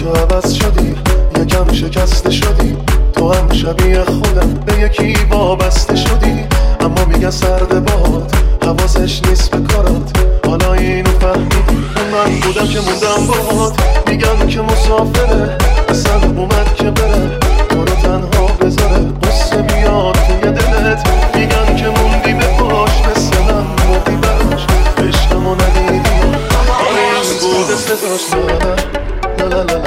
که عوض شدی، یکم شکسته شدی، تو هم شبیه خودم به یکی وابسته شدی. اما میگن سرد باد حواسش نیست به کارات، حالا اینو فهمیدی اون من بودم که موندم باهات. میگن که مسافره اصلا اومد که بره، تو رو تنها بذاره قصه بیاد توی دلت. میگن که موندی به پاش مثل من مردی براش، عشقمو ندیدی این بوده صداش. لا لا لا لا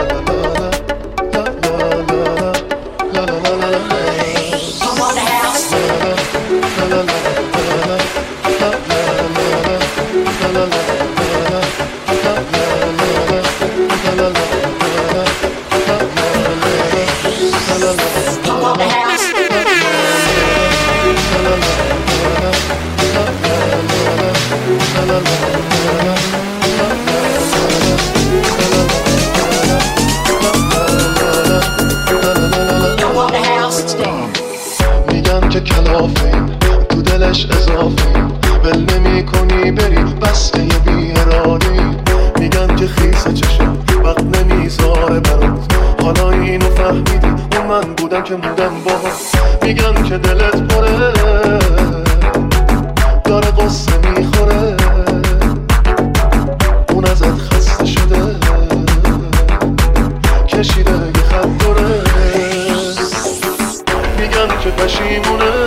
میگن که کلافیم تو دلش اضافیم، بل نمی کنی بری بسته بیرانی. میگن که خیسه چشم وقت نمیذاره برات، حالا اینو فهمیدی اون من بودم که موندم باهات. میگن که دلت پره داره قصه میخوره، اون ازت خسته شده کشیده یه خط داره. میگن که پشیمونه